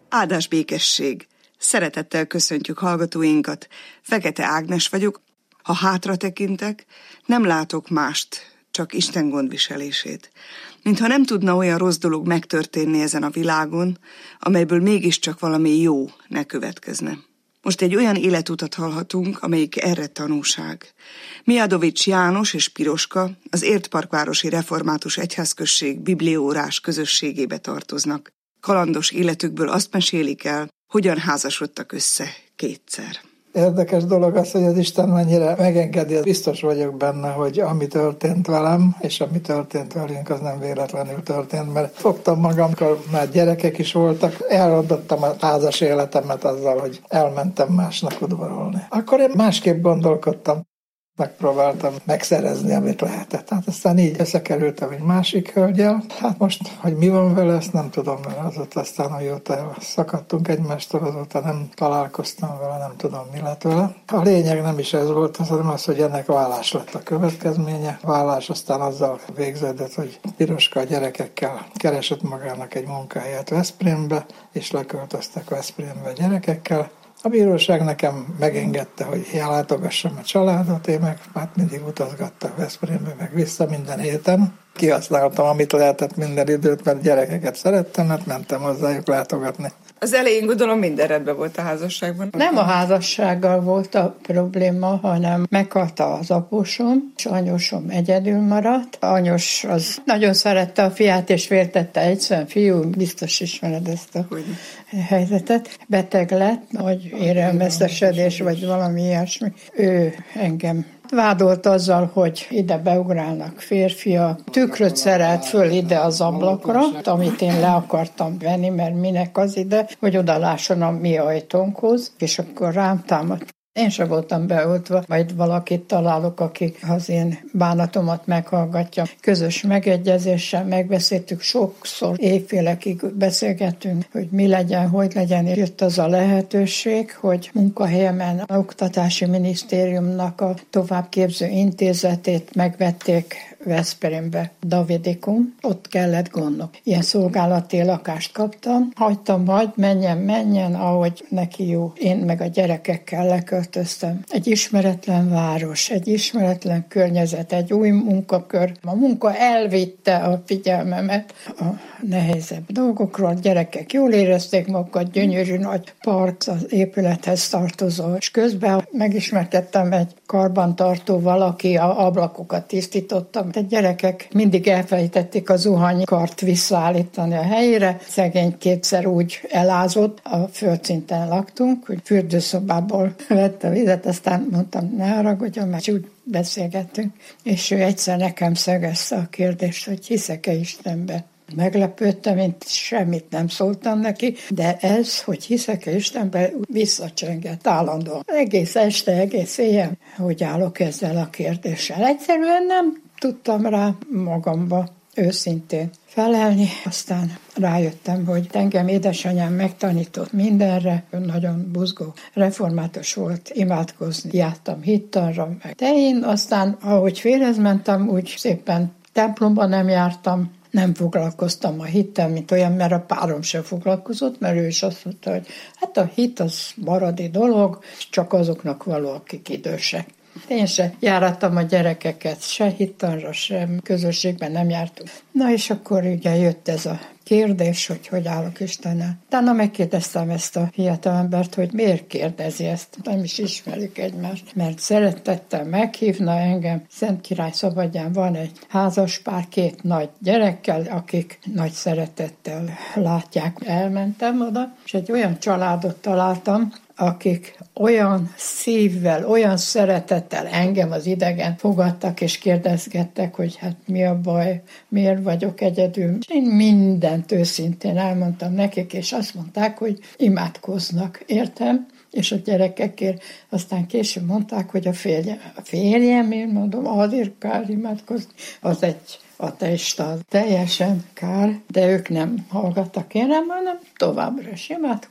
Áldás békesség! Szeretettel köszöntjük hallgatóinkat. Fekete Ágnes vagyok. Ha hátra tekintek, nem látok mást, csak Isten gondviselését. Mintha nem tudna olyan rossz dolog megtörténni ezen a világon, amelyből mégiscsak valami jó ne következne. Most egy olyan életutat hallhatunk, amelyik erre tanúság. Miadovics János és Piroska az Értparkvárosi Református Egyházközség biblióórás közösségébe tartoznak. Kalandos életükből azt mesélik el, hogyan házasodtak össze kétszer. Érdekes dolog az, hogy az Isten mennyire megengedi, biztos vagyok benne, hogy ami történt velem, és ami történt velünk, az nem véletlenül történt, mert fogtam magam, amikor már gyerekek is voltak, elrontottam a házas életemet azzal, hogy elmentem másnak udvarolni. Akkor én másképp gondolkodtam. Megpróbáltam megszerezni, amit lehetett. Hát aztán így összekerültem egy másik hölgyel. Hát most, hogy mi van vele, ezt nem tudom, mert azóta aztán, amióta szakadtunk egymástól, azóta nem találkoztam vele, nem tudom, mi lett vele. A lényeg nem is ez volt, hanem az, hogy ennek vállás lett a következménye. Vállás aztán azzal végződött, hogy Piroska a gyerekekkel keresett magának egy munkahelyet Veszprémbe, és leköltöztek Veszprémbe gyerekekkel. A bíróság nekem megengedte, hogy ellátogassam a családot, én meg hát mindig utazgattam Veszprémbe, meg vissza minden héten. Kihasználtam, amit lehetett minden időt, mert gyerekeket szerettem, mert mentem hozzájuk látogatni. Az elején gondolom minden rendben volt a házasságban. Nem a házassággal volt a probléma, hanem meghalt az apósom, és anyósom egyedül maradt. Anyós az nagyon szerette a fiát, és féltette egyszerűen fiú, biztos ismered ezt a helyzetet. Beteg lett, vagy érelmeszesedés, vagy valami ilyesmi. Ő engem vádolt azzal, hogy ide beugrálnak férfiak. Tükröt szerelt föl ide az ablakra, amit én le akartam venni, mert minek az ide, hogy odalásson a mi ajtónkhoz, és akkor rám támadt. Én sem voltam beoltva, majd valakit találok, aki az én bánatomat meghallgatja. Közös megegyezéssel megbeszéltük, sokszor éjfélekig beszélgettünk, hogy mi legyen, hogy legyen. Jött az a lehetőség, hogy munkahelyemen az Oktatási Minisztériumnak a továbbképző intézetét megvették Veszprémbe, Davidikon, ott kellett gondok. Ilyen szolgálati lakást kaptam, hagytam, hogy menjen, ahogy neki jó. Én meg a gyerekekkel leköltöztem. Egy ismeretlen város, egy ismeretlen környezet, egy új munkakör. A munka elvitte a figyelmemet a nehezebb dolgokról. A gyerekek jól érezték magukat, gyönyörű nagy park az épülethez tartozó. És közben megismerkedtem egy karbantartóval, aki a ablakokat tisztította. A gyerekek mindig elfelejtették a zuhanykart visszaállítani a helyére. Szegény kétszer úgy elázott, a földszinten laktunk, hogy fürdőszobából vett a vizet, aztán mondtam, ne haragudjon, mert úgy beszélgettünk. És ő egyszer nekem szögezte a kérdést, hogy hiszek-e Istenbe. Meglepődtem, én semmit nem szóltam neki, de ez, hogy hiszek-e Istenbe, visszacsengett állandóan. Egész este, egész éjjel, hogy állok ezzel a kérdéssel. Egyszerűen nem tudtam rá magamba őszintén felelni. Aztán rájöttem, hogy engem édesanyám megtanított mindenre, nagyon buzgó református volt, imádkozni, jártam hittanra. De én aztán, ahogy férhez mentem, úgy szépen templomba nem jártam, nem foglalkoztam a hittel, mint olyan, mert a párom sem foglalkozott, mert ő is azt mondta, hogy hát a hit az maradi dolog, csak azoknak való, akik idősek. Én se járattam a gyerekeket, se hittanra, sem közösségben nem jártunk. Na és akkor ugye jött ez a kérdés, hogy állok Istennel. Utána megkérdeztem ezt a fiatalembert, hogy miért kérdezi ezt. Nem is ismerjük egymást, mert szeretettel meghívna engem. Szentkirály Szabadján van egy házaspár, 2 nagy gyerekkel, akik nagy szeretettel látják. Elmentem oda, és egy olyan családot találtam, akik olyan szívvel, olyan szeretettel engem az idegen fogadtak, és kérdezgettek, hogy hát mi a baj, miért vagyok egyedül. Én mindent őszintén elmondtam nekik, és azt mondták, hogy imádkoznak, értem? És a gyerekekért aztán később mondták, hogy a férjem, én mondom, azért kár imádkozni, az egy ateista, teljesen kár, de ők nem hallgattak én nem, hanem továbbra is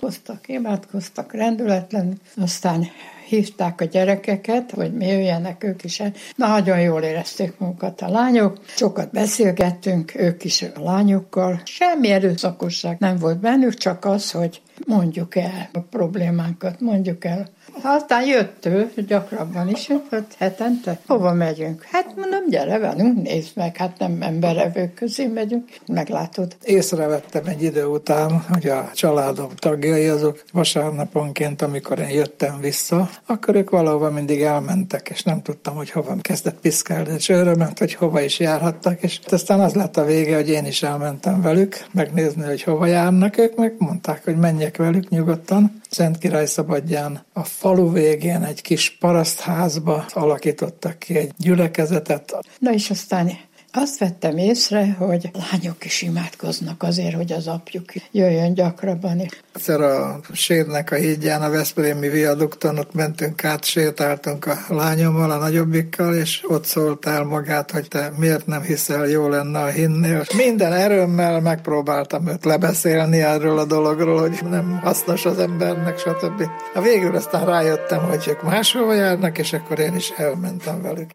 imádkoztak rendületlenül. Aztán hívták a gyerekeket, hogy mi jöjjenek ők is el. Nagyon jól érezték magukat a lányok, sokat beszélgettünk, ők is a lányokkal. Semmi erőszakosság nem volt bennük, csak az, hogy mondjuk el a problémánkat, mondjuk el. Aztán jött ő, gyakrabban is, hogy hetente. Hova megyünk? Hát mondom, gyere velünk, nézd meg, hát nem emberevők közé megyünk, meglátod. Észrevettem egy idő után, hogy a családom tagjai azok vasárnaponként, amikor én jöttem vissza, akkor ők valahova mindig elmentek, és nem tudtam, hogy hova kezdett piszkálni, és öröment, hogy hova is járhattak, és aztán az lett a vége, hogy én is elmentem velük, megnézni, hogy hova járnak, ők meg mondták, hogy menjek velük nyugodtan. Szentkirályszabadján a falu végén egy kis parasztházba alakítottak ki egy gyülekezetet. Na és aztán azt vettem észre, hogy lányok is imádkoznak azért, hogy az apjuk jöjjön gyakrabban. Egyszer a Sérnek a hídján, a veszprémi viadukton, ott mentünk át, sétáltunk a lányommal, a nagyobbikkal, és ott szólt el magát, hogy te miért nem hiszel, jó lenne, ha hinnél. Minden erőmmel megpróbáltam őt lebeszélni erről a dologról, hogy nem hasznos az embernek, stb. A végül aztán rájöttem, hogy ők máshova járnak, és akkor én is elmentem velük.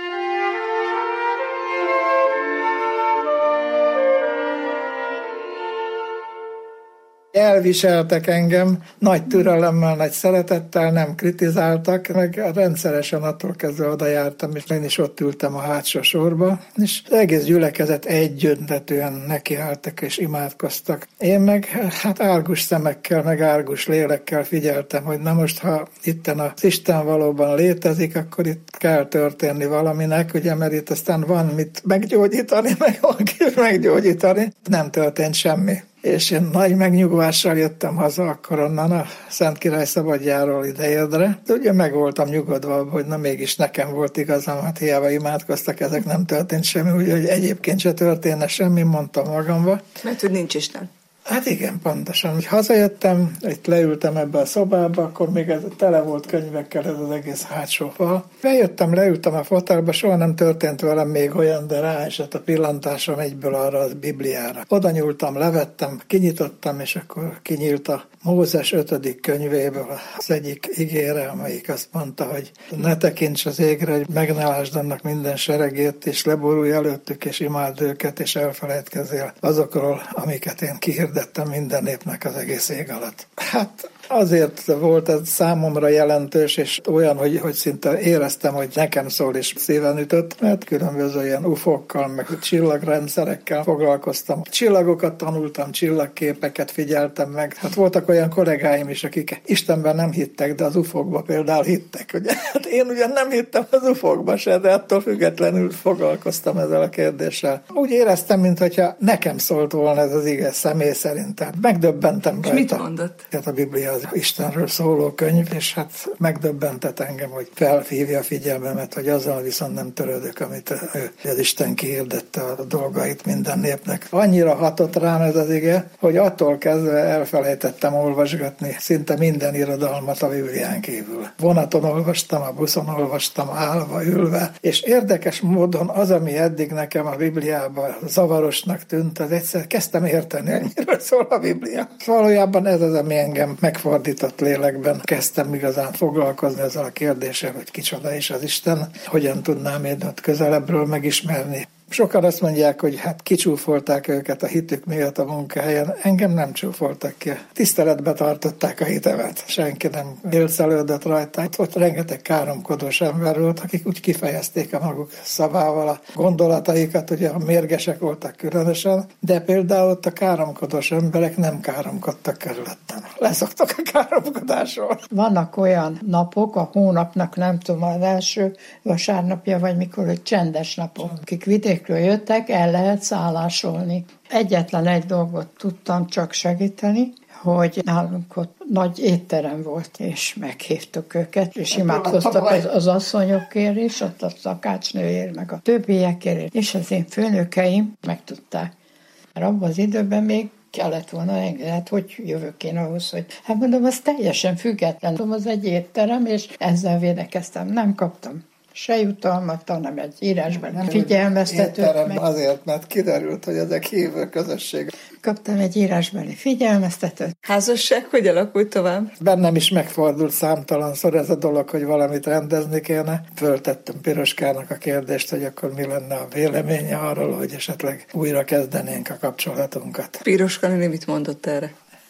Elviseltek engem, nagy türelemmel, nagy szeretettel, nem kritizáltak, meg rendszeresen attól kezdve oda jártam, és én is ott ültem a hátsó sorba, és az egész gyülekezet egyöntetűen nekiálltak és imádkoztak. Én meg hát árgus szemekkel, meg árgus lélekkel figyeltem, hogy na most, ha itten az Isten valóban létezik, akkor itt kell történni valaminek, ugye, mert itt aztán van mit meggyógyítani, meg van ki meggyógyítani. Nem történt semmi. És én nagy megnyugvással jöttem haza akkor onnan a Szentkirályszabadjáról Idejördre. De ugye meg voltam nyugodva, hogy na mégis nekem volt igazam, hát hiába imádkoztak, ezek nem történt semmi, úgyhogy egyébként se történne semmi, mondtam magamba. Mert hogy nincs Isten. Hát igen, pontosan. Hogy hazajöttem, itt leültem ebbe a szobába, akkor még ez tele volt könyvekkel ez az egész hátsó fal. Bejöttem, leültem a fotelba, soha nem történt velem még olyan, de ráesett a pillantásom egyből arra a Bibliára. Oda nyúltam, levettem, kinyitottam, és akkor kinyílt a Mózes 5. könyvéből az egyik igére, amelyik azt mondta, hogy ne tekints az égre, hogy meg ne lásd annak minden seregét, és leborulj előttük, és imádd őket, és elfelejtkezzél azokról, amiket én kihirdettem minden népnek az egész ég alatt. Hát azért volt ez számomra jelentős, és olyan, hogy szinte éreztem, hogy nekem szól és szíven ütött, mert különböző ilyen ufókkal, meg csillagrendszerekkel foglalkoztam. Csillagokat tanultam, csillagképeket figyeltem meg. Hát voltak olyan kollégáim is, akik Istenben nem hittek, de az ufókba például hittek. Ugye? Hát én ugyan nem hittem az ufókba se, de attól függetlenül foglalkoztam ezzel a kérdéssel. Úgy éreztem, mintha nekem szólt volna ez az ige személy szerint. Tehát megdöbbentem rajta. Mit mondott? Hát a Biblia az Istenről szóló könyv, és hát megdöbbentett engem, hogy felhívja a figyelmemet, hogy azzal viszont nem törődök, amit az Isten kihirdette a dolgait minden népnek. Annyira hatott rám ez az ige, hogy attól kezdve elfelejtettem olvasgatni szinte minden irodalmat a Biblián kívül. Vonaton olvastam, a buszon olvastam, állva, ülve, és érdekes módon az, ami eddig nekem a Bibliában zavarosnak tűnt, az egyszer kezdtem érteni, hogy miről szól a Biblia. Valójában ez az, ami engem megfordított lélekben. Kezdtem igazán foglalkozni ezzel a kérdéssel, hogy kicsoda is az Isten, hogyan tudnám én ott közelebbről megismerni. Sokan azt mondják, hogy hát kicsúfolták őket a hitük miatt a munkahelyen. Engem nem csúfoltak ki. Tiszteletbe tartották a hitemet. Senki nem élcelődött rajta. Ott rengeteg káromkodós ember volt, akik úgy kifejezték a maguk szavával a gondolataikat, ugye a mérgesek voltak különösen, de például ott a káromkodós emberek nem káromkodtak körülöttem. Leszoktak a káromkodásról. Vannak olyan napok, a hónapnak nem tudom, az első vasárnapja, vagy mikor, hogy csendes napok. Akik vidékről jöttek, el lehet szállásolni. Egyetlen egy dolgot tudtam csak segíteni, hogy nálunk ott nagy étterem volt, és meghívtuk őket, és imádkoztak az asszonyokért is, ott a szakácsnőért, meg a többiekért, és az én főnökeim megtudták. Mert abban az időben még kellett volna engedett, hogy jövök én ahhoz, hogy hát mondom, az teljesen független. Az egy étterem, és ezzel védekeztem. Nem kaptam se jutalmat, hanem egy írásbeli figyelmeztetőt. Azért, mert kiderült, hogy ezek hívő közösség. Kaptam egy írásbeli figyelmeztetőt. Házasság hogy alakult tovább? Bennem is megfordult számtalanszor ez a dolog, hogy valamit rendezni kéne. Föltettem Piroskának a kérdést, hogy akkor mi lenne a véleménye arról, hogy esetleg újra kezdenénk a kapcsolatunkat. Piroska néni mit mondott erre?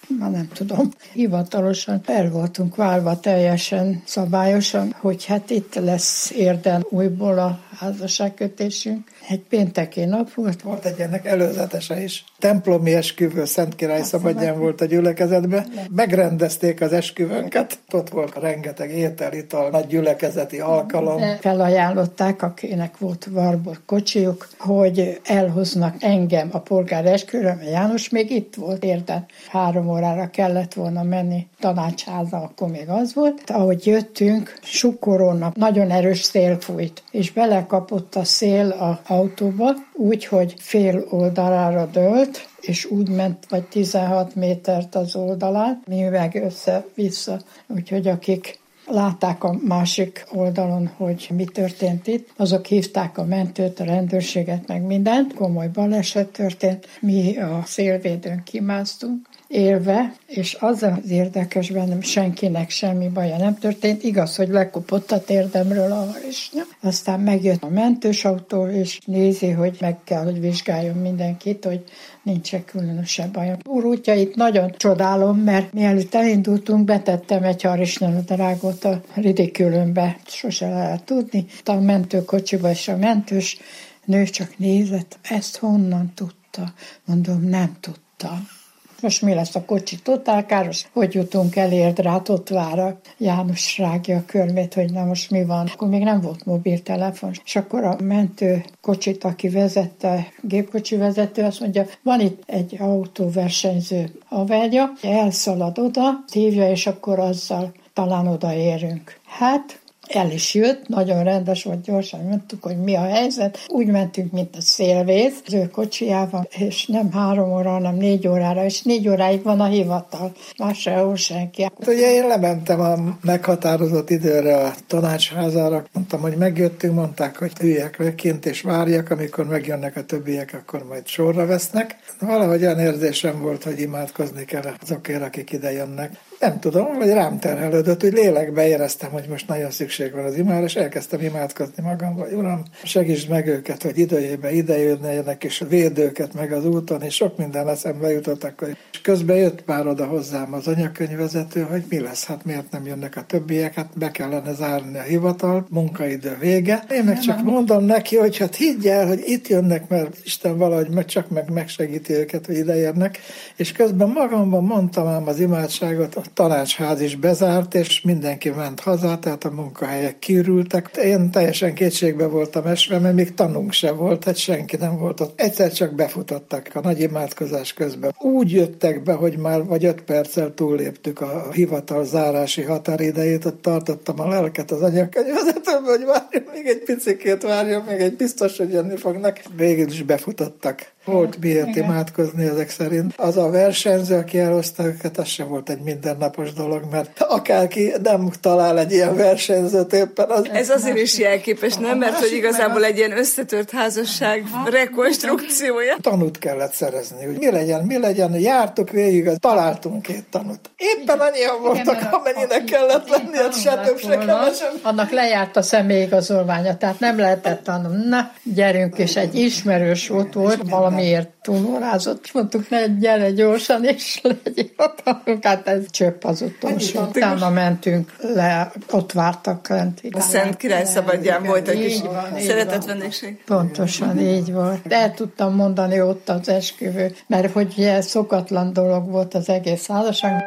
már nem tudom. Hivatalosan el voltunk válva teljesen szabályosan, hogy hát itt lesz érden újból a házasságkötésünk. Egy pénteki nap volt. Volt egy ennek előzetese is. Templomi esküvő Szentkirály szabadján volt a gyülekezetben. Megrendezték az esküvőnket. Ott volt rengeteg étel, ital, nagy gyülekezeti alkalom. Felajánlották, akinek volt Warburg kocsijuk, hogy elhoznak engem a polgári esküvőre, mert János még itt volt érden. 3 órára kellett volna menni tanácsháza, akkor még az volt. Ahogy jöttünk, sukkorónak nagyon erős szél fújt, és belekapott a szél az autóba, úgy, hogy fél oldalára dőlt, és úgy ment vagy 16 métert az oldalán, mi meg össze-vissza. Úgyhogy akik látták a másik oldalon, hogy mi történt itt, azok hívták a mentőt, a rendőrséget, meg mindent. Komoly baleset történt, mi a szélvédőn kimásztunk élve, és az az érdekes bennem, senkinek semmi baja nem történt. Igaz, hogy lekopott a térdemről a harisnya. Aztán megjött a mentős autó, és nézi, hogy meg kell, hogy vizsgáljon mindenkit, hogy nincs különösebb bajom. Úr útjait nagyon csodálom, mert mielőtt elindultunk, betettem egy harisnyaladrágot a ridikülönbe. Sose lehet tudni. A mentőkocsiba és a mentős nő csak nézett. Ezt honnan tudta? Mondom, nem tudtam. Most mi lesz a kocsi totálkáros? Hogy jutunk el Érdre? Ott vár a János rágja a körmét, hogy na most mi van. Akkor még nem volt mobiltelefon. És akkor a mentőkocsit, aki vezette, gépkocsi vezető, azt mondja, van itt egy autóversenyző haverja, elszalad oda, hívja, és akkor azzal talán odaérünk. Hát el is jött, nagyon rendes volt, gyorsan mondtuk, hogy mi a helyzet. Úgy mentünk, mint a szélvész, az ő kocsijával, és nem 3 óra, hanem 4 órára, és 4 óráig van a hivatal. Már sehol senki. Hát ugye én lementem a meghatározott időre a tanácsházára. Mondtam, hogy megjöttünk, mondták, hogy üljek le kint és várjak, amikor megjönnek a többiek, akkor majd sorra vesznek. Valahogy olyan érzésem volt, hogy imádkozni kell azokért, akik ide jönnek. Nem tudom, hogy rám terhelődött, hogy lélekbe éreztem, hogy most nagyon szükség van az imára, és elkezdtem imádkozni magam, hogy Uram, segítsd meg őket, hogy idejében idejönnek, és védd őket meg az úton, és sok minden eszembe jutottak. És közben jött már oda hozzám az anyakönyvvezető, hogy mi lesz, hát miért nem jönnek a többiek, hát be kellene zárni a hivatalt, munkaidő vége. Én meg csak mondom neki, hogy hát higgy el, hogy itt jönnek, mert Isten valahogy csak megsegíti őket, hogy idejönnek, és közben magamban mondtam ám az imádságot, a tanácsház is bezárt, és mindenki ment haza, tehát a munkahelyek kiürültek. Én teljesen kétségbe voltam esve, mert még tanunk se volt, hát senki nem volt ott. Egyszer csak befutottak a nagy imádkozás közben. Úgy jöttek be, hogy már vagy 5 perccel túlléptük a hivatal zárási határidejét, ott tartottam a lelket az anyakönyvvezetőből, hogy várjon még egy picikét, várjon még egy biztos, hogy jönni fognak. Végül is befutottak. Volt miért imádkozni ezek szerint. Az a versenyző, aki elhozta őket, az sem volt egy mindennapos dolog, mert akárki nem talál egy ilyen versenyzőt éppen. Ez azért is jelképes, nem? Mert hogy igazából egy ilyen összetört házasság rekonstrukciója. Tanút kellett szerezni, hogy mi legyen, jártuk végig, találtunk 2 tanút. Éppen annyian voltak, amennyinek kellett lenni, hát se több, se kevesebb. Annak lejárt a személyigazolványa, tehát nem lehetett tanulni. Na, gyerünk, és egy ismerős volt, valamiért túlórázott, mondtuk, ne gyere gyorsan, és legyél a tanulunk. Hát ez csöpp az utolsó. Utána mentünk le, ott vártak lent. A Szentkirály szabadján volt egy kis szeretett vendégség. Pontosan így volt. De el tudtam mondani ott az esküvő, mert hogy ugye szokatlan dolog volt az egész házasság.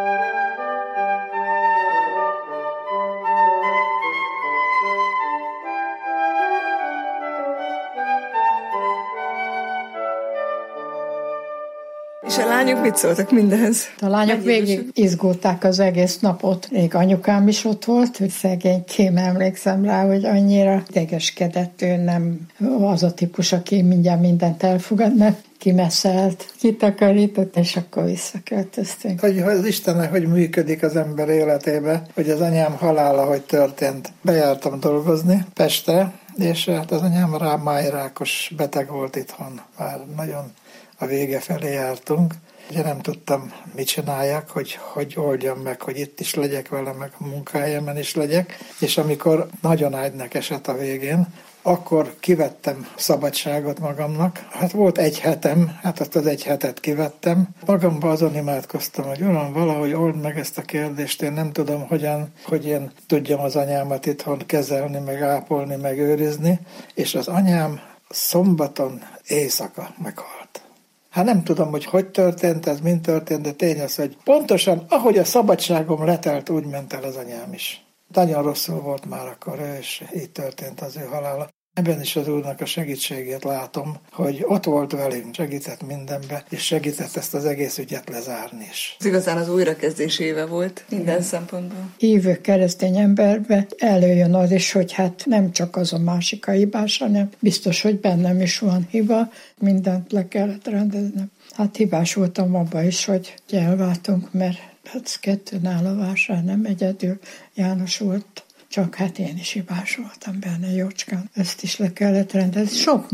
És a lányok mit szóltak mindenhez? A lányok végig izgulták az egész napot. Még anyukám is ott volt, hogy szegénykém, emlékszem rá, hogy annyira idegeskedett, ő nem az a típus, aki mindjárt mindent elfogadna. Kimeszelt, kitakarított, és akkor visszaköltöztünk. Hogy az Istennek hogy működik az ember életébe, hogy az anyám halála hogy történt. Bejártam dolgozni Pestre, és hát az anyám májrákos beteg volt itthon. Már nagyon a vége felé jártunk. Ugye nem tudtam, mit csináljak, hogy oldjam meg, hogy itt is legyek vele, meg a munkahelyemen is legyek. És amikor nagyon ágynak esett a végén, Akkor kivettem szabadságot magamnak. Hát volt egy hetem, hát azt az egy hetet kivettem. Magamba azon imádkoztam, hogy Uram, valahogy old meg ezt a kérdést, én nem tudom hogyan, hogy én tudjam az anyámat itthon kezelni, meg ápolni, meg őrizni. És az anyám szombaton éjszaka meghalt. Hát nem tudom, hogy történt, ez mind történt, de tény az, hogy pontosan ahogy a szabadságom letelt, úgy ment el az anyám is. Nagyon rosszul volt már akkor ő, és így történt az ő halála. Ebben is az Úrnak a segítségét látom, hogy ott volt velünk, segített mindenbe, és segített ezt az egész ügyet lezárni is. Ez igazán az újrakezdés éve volt minden szempontból. Hívő keresztény emberbe előjön az is, hogy hát nem csak az a másik a hibás, hanem biztos, hogy bennem is van hiba, mindent le kellett rendeznem. Hát hibás voltam abban is, hogy elváltunk, mert hát kettőn áll a vásár, nem egyedül János volt. Csak hát én is hibás voltam benne, jócskán. Ezt is le kellett rendezni. Sok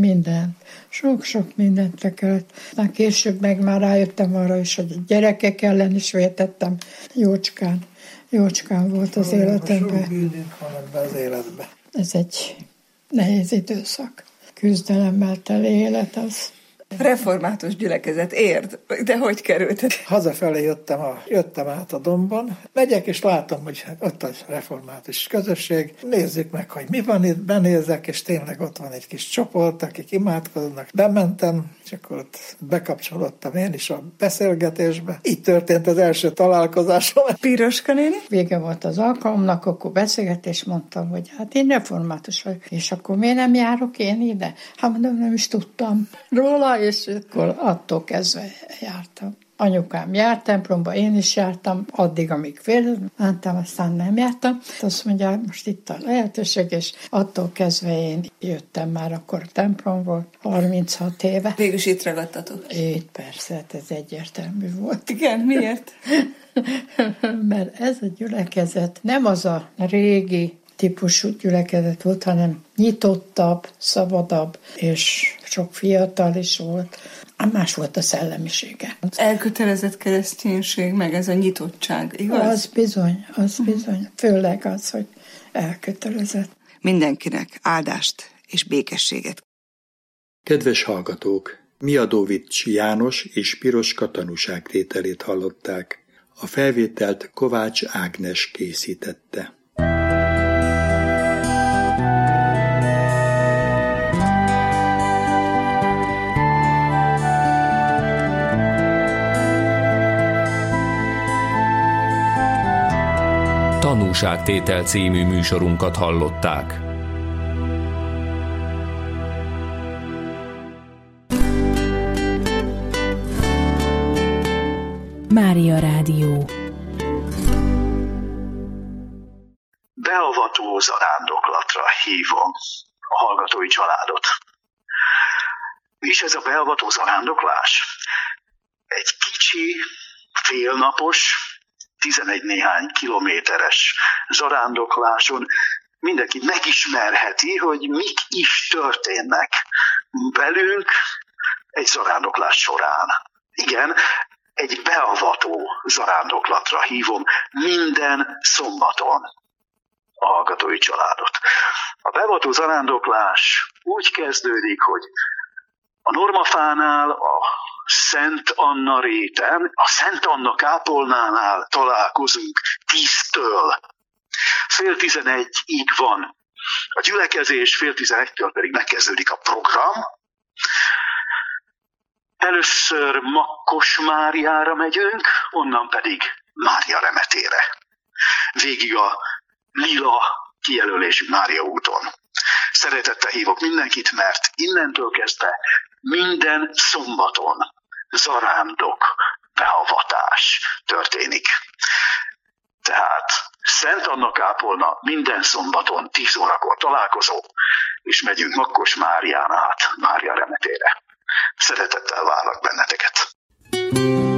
mindent le kellett. Aztán később meg már rájöttem arra is, hogy a gyerekek ellen is vétettem. Jócskán volt az életemben. Sok bűnünk van ebben az életben. Ez egy nehéz időszak. Küzdelemmel teli élet az. Református gyülekezet, érd? De hogy kerülted? Hazafelé jöttem át a Dombon, megyek és látom, hogy ott a református közösség. Nézzük meg, hogy mi van itt, benézek, és tényleg ott van egy kis csoport, akik imádkoznak. Bementem, és akkor ott bekapcsolódtam én is a beszélgetésbe. Így történt az első találkozásom. Piroska néni? Vége volt az alkalomnak, akkor beszélgetés, mondtam, hogy hát én református vagyok, és akkor miért nem járok én ide? Hát mondom, nem is tudtam róla, és akkor attól kezdve jártam. Anyukám járt templomba, én is jártam, addig, amíg félrementem, aztán nem jártam. Azt mondja, most itt a lehetőség, és attól kezdve én jöttem már, akkor a templom volt, 36 éve. Végülis itt ragadtatok? Itt persze, hát ez egyértelmű volt. Igen, miért? Mert ez a gyülekezet nem az a régi típusú gyülekezet volt, hanem nyitottabb, szabadabb, és sok fiatal is volt. Más volt a szellemisége. Elkötelezett kereszténység, meg ez a nyitottság, igaz? Az bizony. Főleg az, hogy elkötelezett. Mindenkinek áldást és békességet. Kedves hallgatók! Miadovics János és Piroska tanúságtételét hallották. A felvételt Kovács Ágnes készítette. Tanúságtétel című műsorunkat hallották. Mária Rádió. Beavató zarándoklatra hívom a hallgatói családot. Mi is ez a beavató zarándoklás? Egy kicsi, félnapos, 11 néhány kilométeres zarándokláson mindenki megismerheti, hogy mik is történnek velünk egy zarándoklás során. Igen, egy beavató zarándoklatra hívom minden szombaton a hallgatói családot. A beavató zarándoklás úgy kezdődik, hogy a Normafánál, a Szent Anna réten, a Szent Anna kápolnánál találkozunk 10-től. 10:30-ig van a gyülekezés, 10:30-től pedig megkezdődik a program. Először Makkos Máriára megyünk, onnan pedig Mária Remetére. Végig a lila kijelölésű Mária úton. Szeretettel hívok mindenkit, mert innentől kezdve minden szombaton zarándok, beavatás történik. Tehát Szent Anna kápolna minden szombaton 10 órakor találkozó, és megyünk Makkos Márián át Mária Remetére. Szeretettel várlak benneteket!